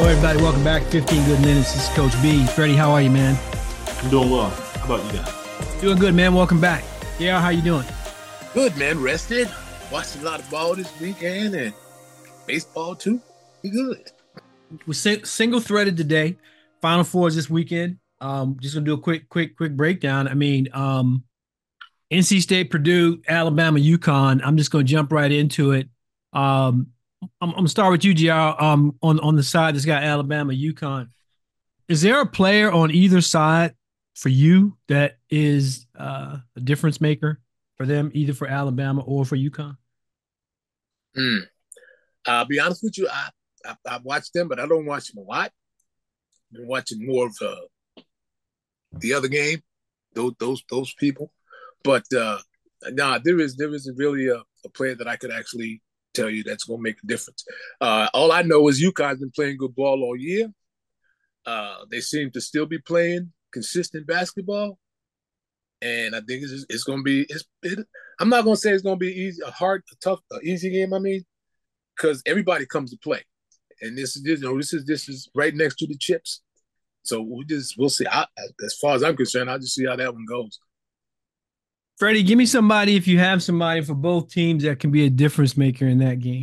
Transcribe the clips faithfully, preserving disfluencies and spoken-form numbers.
everybody. Welcome back. fifteen Good Minutes. This is Coach B. Freddie, how are you, man? I'm doing well. How about you guys? Doing good, man. Welcome back. Yeah, how you doing? Good, man. Rested. Watched a lot of ball this weekend and baseball, too. Be good. We're single-threaded today. Final Fours this weekend. Um, just going to do a quick, quick, quick breakdown. I mean, um, N C State, Purdue, Alabama, UConn. I'm just going to jump right into it. Um, I'm, I'm going to start with you, G R. Um, on, on the side that's got Alabama, UConn. Is there a player on either side for you that is uh, a difference maker for them, either for Alabama or for UConn? Mm. I'll be honest with you. I, I I watched them, but I don't watch them a lot. I've been watching more of uh, the other game, those those those people. But uh, nah, there is there isn't really a, a player that I could actually tell you that's going to make a difference. Uh, all I know is UConn's been playing good ball all year. Uh, they seem to still be playing consistent basketball, and I think it's, it's going to be. It's, it, I'm not going to say it's going to be easy, a hard, a tough, a easy game. I mean, because everybody comes to play, and this is you know this is this is right next to the chips. So we just we'll see. I, as far as I'm concerned, I'll just see how that one goes. Freddie, give me somebody, if you have somebody for both teams, that can be a difference maker in that game.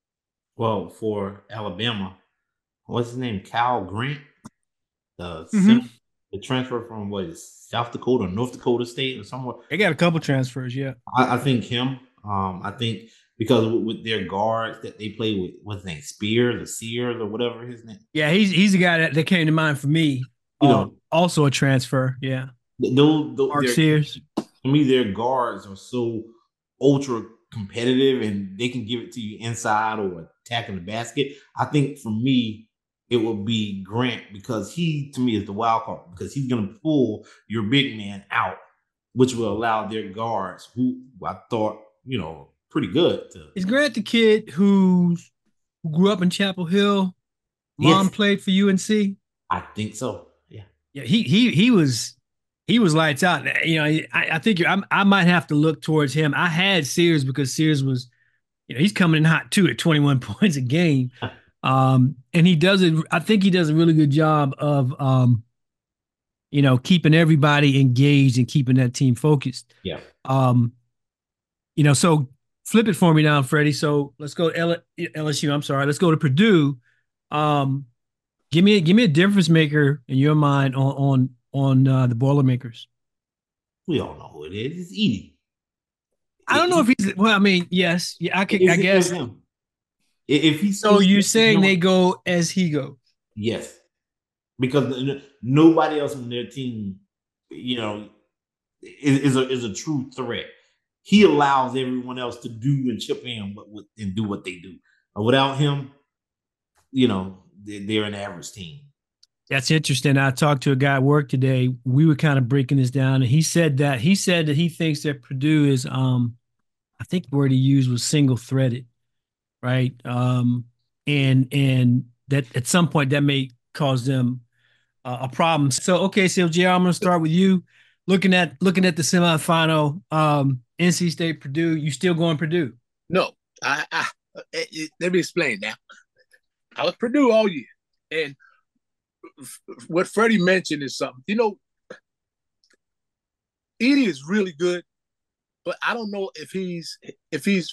Well, for Alabama, what's his name? Cal Grant, the mm-hmm. the transfer from what is South Dakota, North Dakota State, or somewhere. They got a couple transfers, yeah. I, I think him. Um, I think because with, with their guards that they play with, what's his name, Spears or Sears or whatever his name. Yeah, he's he's the guy that, that came to mind for me. You uh, know, also a transfer, yeah. Those, those Mark Sears. To me, their guards are so ultra competitive, and they can give it to you inside or attacking the basket. I think for me, it would be Grant, because he, to me, is the wild card, because he's going to pull your big man out, which will allow their guards, who I thought, you know, pretty good. To, is Grant the kid who grew up in Chapel Hill? Mom yes. played for U N C? I think so. Yeah. Yeah. He he he was he was lights out. You know, I, I think I, I might have to look towards him. I had Sears because Sears was, you know, he's coming in hot too at twenty-one points a game. Um, and he does it. I think he does a really good job of, um, you know, keeping everybody engaged and keeping that team focused. Yeah. Um, you know, so flip it for me now, Freddie. So let's go to L S U. I'm sorry. Let's go to Purdue. Um, give me, give me a difference maker in your mind on on on uh, the Boilermakers. We all know who it is. It's Edey. I don't know if he's. Well, I mean, yes, yeah, I could. I guess. Him. If he's so, you're saying they go as he goes? Yes, because nobody else on their team, you know, is, is a is a true threat. He allows everyone else to do and chip in what, what and do what they do. Without him, you know, they're, they're an average team. That's interesting. I talked to a guy at work today. We were kind of breaking this down, and he said that he said that he thinks that Purdue is, um, I think the word he used was single threaded. Right. Um, and and that at some point that may cause them uh, a problem. So, OK, so J R, I'm going to start with you. Looking at looking at the semifinal, um, N C State, Purdue, you still going Purdue? No, I, I, I let me explain now. I was Purdue all year. And what Freddie mentioned is something. You know, Edey is really good, but I don't know if he's if he's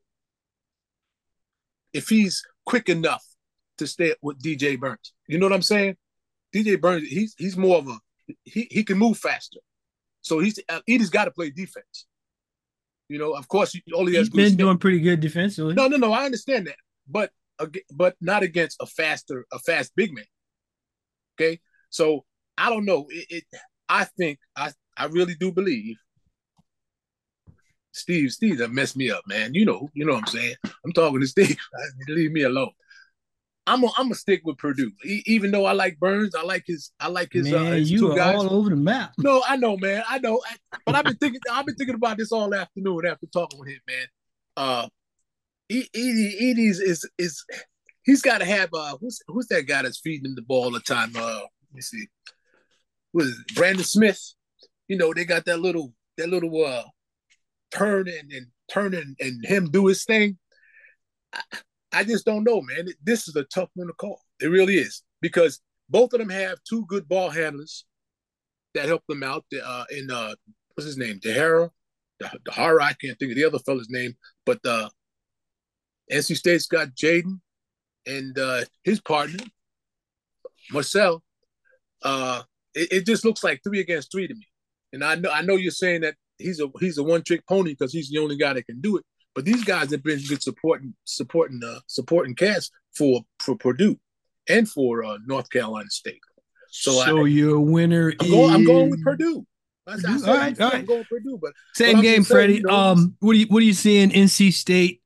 if he's quick enough to stay with D J Burns. You know what I'm saying? D J Burns, he's he's more of a he he can move faster. So he's Edey's got to play defense. You know, of course, he only has he's been doing pretty good defensively. No, no, no, I understand that, but but not against a faster a fast big man. Okay, so I don't know. It, it I think I I really do believe. Steve, Steve, that messed me up, man. You know, you know what I'm saying. I'm talking to Steve. Leave me alone. I'm gonna I'm gonna stick with Purdue, e- even though I like Burns. I like his. I like his. Man, uh, his you two are guys. all over the map. No, I know, man. I know, but I've been thinking. I've been thinking about this all afternoon after talking with him, man. Uh, Edey, Edey's is is he's got to have. Uh, who's who's that guy that's feeding him the ball all the time? Uh, let me see. What is it? Brandon Smith. You know, they got that little that little uh turn and, and turn and, and him do his thing. I, I just don't know, man. This is a tough one to call. It really is because both of them have two good ball handlers that help them out. Uh, in uh, what's his name, Dehara, the Dehara. I can't think of the other fella's name, but uh, N C State's got Jaden and uh, his partner Marcel. Uh, it, it just looks like three against three to me. And I know I know you're saying that he's a he's a one trick pony because he's the only guy that can do it. But these guys have been good supporting supporting uh, supporting cast for for Purdue and for uh, North Carolina State. So, so I, your winner I'm is going, I'm going with Purdue. Purdue. I, I all right, all right. I'm going with Purdue, but same game, Freddie. Saying, you know, um, what do you what do you see in N C State?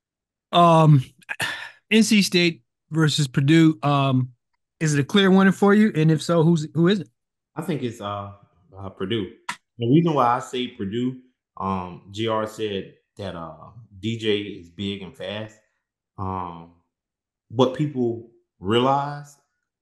Um, N C State versus Purdue. Um, is it a clear winner for you? And if so, who's who is it? I think it's uh, uh Purdue. The reason why I say Purdue, um, G R said that uh D J is big and fast. Um, what people realize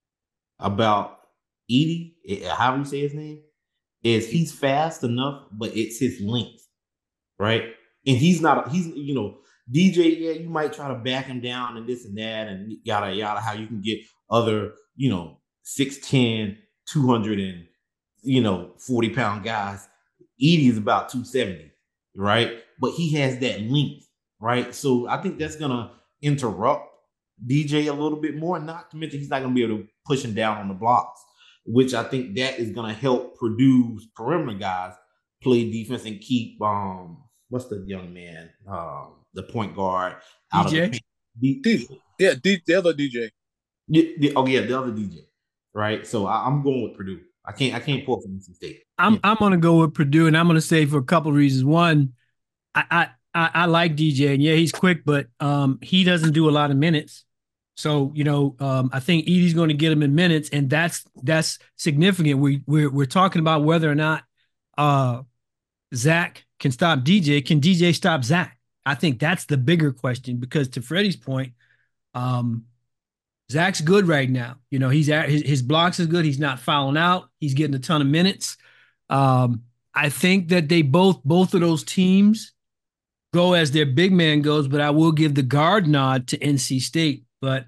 about Edey, how do you say his name, is he's fast enough, but it's his length, right? And he's not, he's, you know, D J, yeah, you might try to back him down and this and that and yada, yada, how you can get other, you know, six ten, two hundred and, you know, forty pound guys. Edey is about two seventy, right? But he has that length, right? So I think that's going to interrupt D J a little bit more, not to mention he's not going to be able to push him down on the blocks, which I think that is going to help Purdue's perimeter guys play defense and keep, um, what's the young man, um, the point guard out D J? Of the D J. Yeah, D, the other D J. Yeah, the, oh, yeah, the other D J, right? So I, I'm going with Purdue. I can't I can't pull from N C State. I'm yeah. I'm going to go with Purdue, and I'm going to say for a couple of reasons. One, I, I I, I like D J, and yeah, he's quick, but um, he doesn't do a lot of minutes. So, you know, um, I think Edey's going to get him in minutes, and that's that's significant. We we're we're talking about whether or not uh, Zach can stop D J. Can D J stop Zach? I think that's the bigger question because to Freddie's point, um, Zach's good right now. You know, he's at his, his blocks is good. He's not fouling out. He's getting a ton of minutes. Um, I think that they both both of those teams go as their big man goes, but I will give the guard nod to N C State. But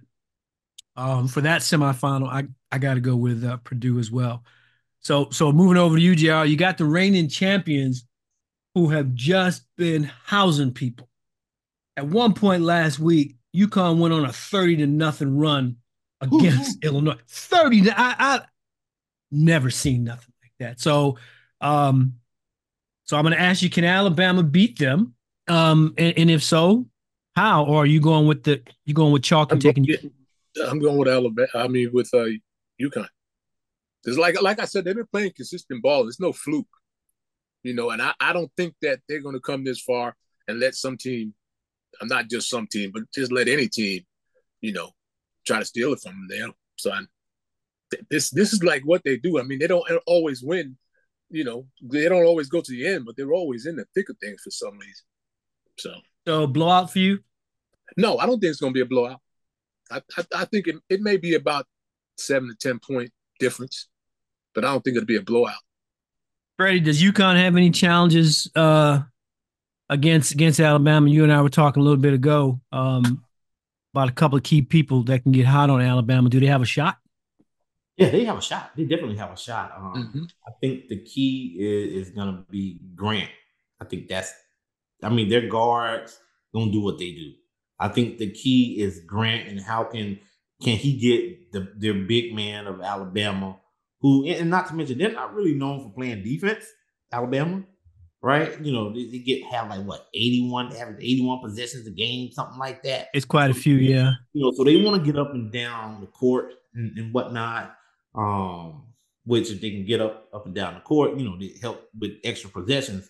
um, for that semifinal, I, I got to go with uh, Purdue as well. So so moving over to you, J R, you got the reigning champions who have just been housing people. At one point last week, UConn went on a thirty to nothing run against Ooh. Illinois. thirty to, I, I never seen nothing like that. So um, so I'm going to ask you, can Alabama beat them? Um, and, and if so, how? Or are you going with the you going with chalk and I'm taking? Going, I'm going with Alabama. I mean, with uh, UConn. It's like like I said, they've been playing consistent ball. It's no fluke, you know. And I, I don't think that they're going to come this far and let some team, not just some team, but just let any team, you know, try to steal it from them. There, so I, this this is like what they do. I mean, they don't always win. You know, they don't always go to the end, but they're always in the thick of things for some reason. So, so blowout for you? No, I don't think it's going to be a blowout. I, I, I think it, it may be about seven to ten point difference, but I don't think it'll be a blowout. Freddie, does UConn have any challenges uh, against against Alabama? You and I were talking a little bit ago um, about a couple of key people that can get hot on Alabama. Do they have a shot? Yeah, they have a shot. They definitely have a shot. Um, mm-hmm. I think the key is, is going to be Grant. I think that's, I mean, their guards going to do what they do. I think the key is Grant and how can can he get the their big man of Alabama, who, and not to mention, they're not really known for playing defense, Alabama, right? You know, they, they get have like, what, eighty-one, average eighty-one possessions a game, something like that. It's quite a few, yeah. You know, so they want to get up and down the court and, and whatnot. Um, which if they can get up up and down the court, you know, they help with extra possessions.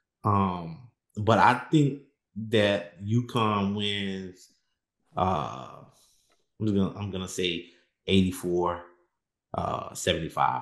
Um, but I think that UConn wins. Uh, I'm gonna I'm gonna say eighty-four, uh, seventy-five.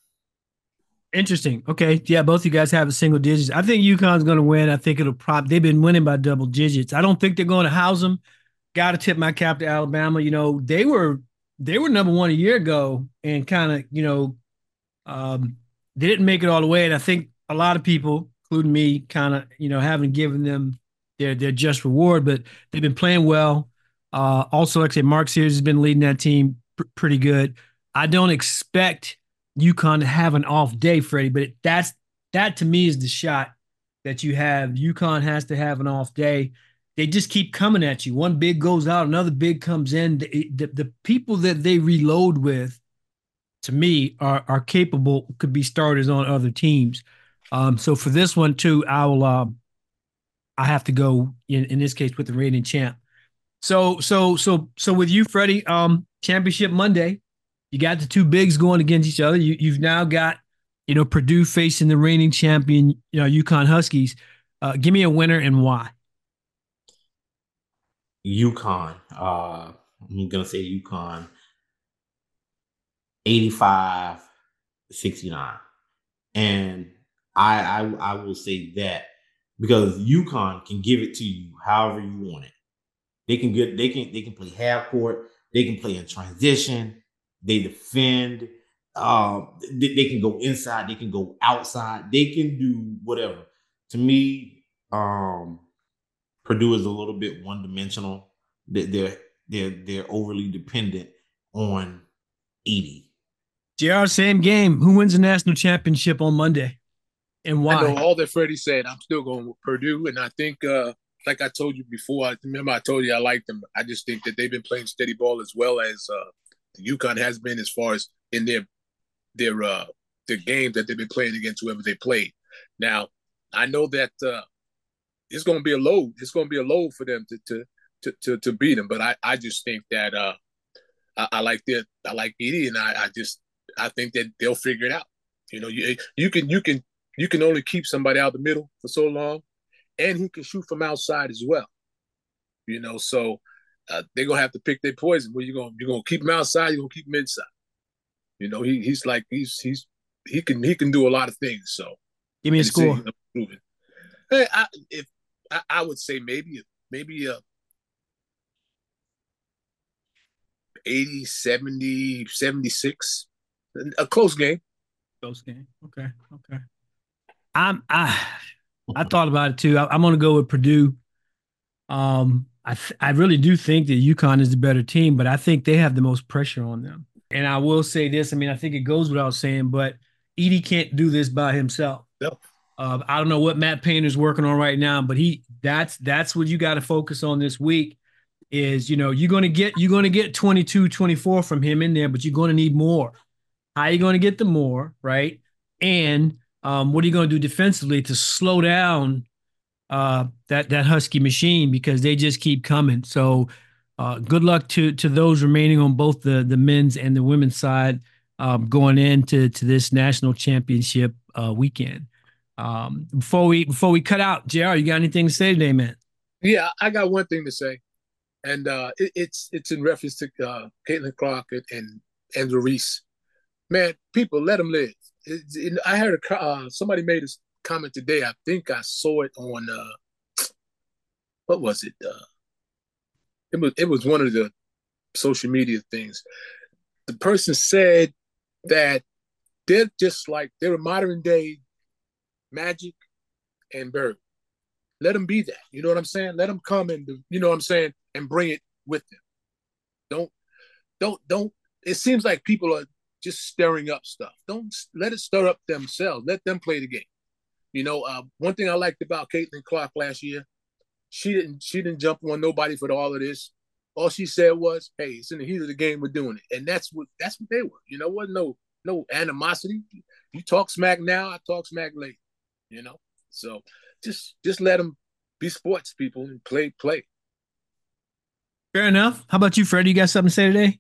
Interesting. Okay, yeah, both you guys have a single digits. I think UConn's going to win. I think it'll prop. They've been winning by double digits. I don't think they're going to house them. Got to tip my cap to Alabama. You know, they were. They were number one a year ago and kind of, you know, um, they didn't make it all the way. And I think a lot of people, including me, kind of, you know, haven't given them their their just reward, but they've been playing well. Uh, also, like I said, Mark Sears has been leading that team. pr- pretty good. I don't expect UConn to have an off day, Freddie, but it, that's that to me is the shot that you have. UConn has to have an off day. They just keep coming at you. One big goes out, another big comes in. The, the, the people that they reload with, to me, are are capable, could be starters on other teams. Um, so for this one too, I will. Uh, I have to go in, in this case with the reigning champ. So so so so with you, Freddie, um, championship Monday, you got the two bigs going against each other. You you've now got, you know, Purdue facing the reigning champion, you know, UConn Huskies. Uh, give me a winner and why. UConn. Uh, I'm gonna say UConn eighty-five sixty-nine. And I, I I will say that because UConn can give it to you however you want it. They can get they can they can play half court, they can play in transition, they defend, um, they, they can go inside, they can go outside, they can do whatever. To me, um, Purdue is a little bit one dimensional. They're they're they're overly dependent on Edey. J R, same game. Who wins the national championship on Monday and why? I know all that Freddie said. I'm still going with Purdue, and I think, uh, like I told you before, I remember I told you I like them. I just think that they've been playing steady ball as well as uh, the UConn has been, as far as in their their uh, their games that they've been playing against whoever they played. Now, I know that uh, it's going to be a load. It's going to be a load for them to to to to, to beat them. But I, I just think that uh, I, I like that. I like Edey, and I, I just I think that they'll figure it out. You know, you you can you can you can only keep somebody out the middle for so long, and he can shoot from outside as well. You know, so uh, they're gonna have to pick their poison. Where you gonna you're gonna keep him outside, you're gonna keep him inside. You know, he he's like he's he's he can he can do a lot of things. So give me a score. Hey, I, if I, I would say maybe maybe a eighty, seventy, seventy-six, a close game. Close game. Okay. Okay. I'm I I thought about it too. I, I'm going to go with Purdue. Um, I th- I really do think that UConn is the better team, but I think they have the most pressure on them. And I will say this. I mean, I think it goes without saying, but Edey can't do this by himself. No. Uh, I don't know what Matt Painter's working on right now, but he that's that's what you got to focus on this week. Is, you know, you're going to get you're going to get twenty-two, twenty-four from him in there, but you're going to need more. How are you going to get the more, right? And um, what are you going to do defensively to slow down uh, that that Husky machine, because they just keep coming. So uh, good luck to to those remaining on both the the men's and the women's side um, going into to this national championship uh, weekend. Um, before we before we cut out, J R, you got anything to say today, man? Yeah, I got one thing to say, and uh, it, it's it's in reference to uh, Caitlin Clark and, and Andrew Reese. Man, people, let them live. It, it, I heard a, uh, somebody made a comment today. I think I saw it on uh, what was it? Uh, it was it was one of the social media things. The person said that they're just like they're a modern day Magic and Bird. Let them be that. You know what I'm saying? Let them come and you know what I'm saying, and bring it with them. Don't don't don't. It seems like people are just stirring up stuff. Don't let it stir up themselves. Let them play the game. You know, uh, one thing I liked about Caitlin Clark last year, she didn't she didn't jump on nobody for all of this. All she said was, "Hey, it's in the heat of the game. We're doing it," and that's what that's what they were. You know, wasn't no no animosity. You talk smack now, I talk smack later. You know, so just just let them be sports people and play play. Fair enough. How about you, Fred? You got something to say today?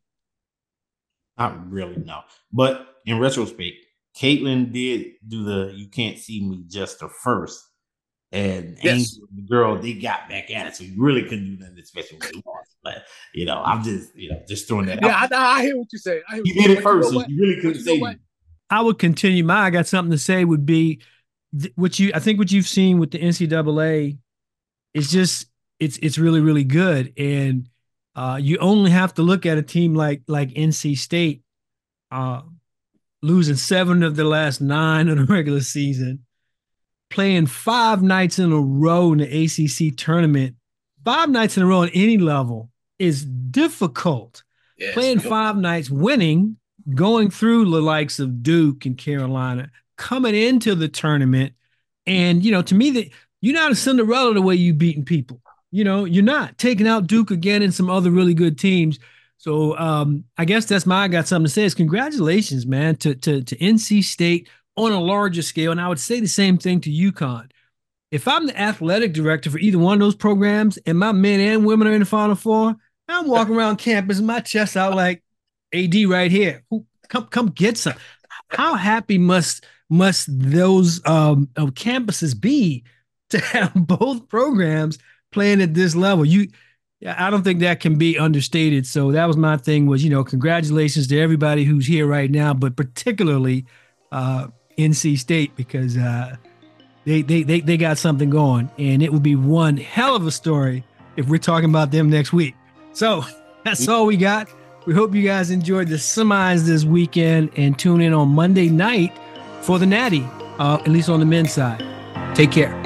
Not really, no. But in retrospect, Caitlin did do the "you can't see me" just the first. And Yes. Angel, the girl, they got back at it. So you really couldn't do nothing special when they lost. But, you know, I'm just, you know, just throwing that Yeah, out. I, I hear what you say. I hear You what did it but first, you know so you really couldn't you say know what? I would continue. My I got something to say would be th- what you I think what you've seen with the N C double A is just it's it's really really good, and uh, you only have to look at a team like like N C State, uh, losing seven of the last nine of the regular season, playing five nights in a row in the A C C tournament. Five nights in a row at any level is difficult. Yes. playing Yep. five nights, winning, going through the likes of Duke and Carolina, coming into the tournament. And, you know, to me, that you're not a Cinderella the way you beating people. You know, you're not taking out Duke again and some other really good teams. So um, I guess that's my I got something to say is congratulations, man, to, to, to N C State on a larger scale. And I would say the same thing to UConn. If I'm the athletic director for either one of those programs and my men and women are in the Final Four, I'm walking around campus, my chest out like A D right here. Come, come get some. How happy must must those um, campuses be to have both programs playing at this level? You, I don't think that can be understated. So that was my thing. Was you know, congratulations to everybody who's here right now, but particularly uh, N C State because. Uh, They, they they they got something going, and it would be one hell of a story if we're talking about them next week. So that's all we got. We hope you guys enjoyed the semis this weekend and tune in on Monday night for the Natty, uh, at least on the men's side. Take care.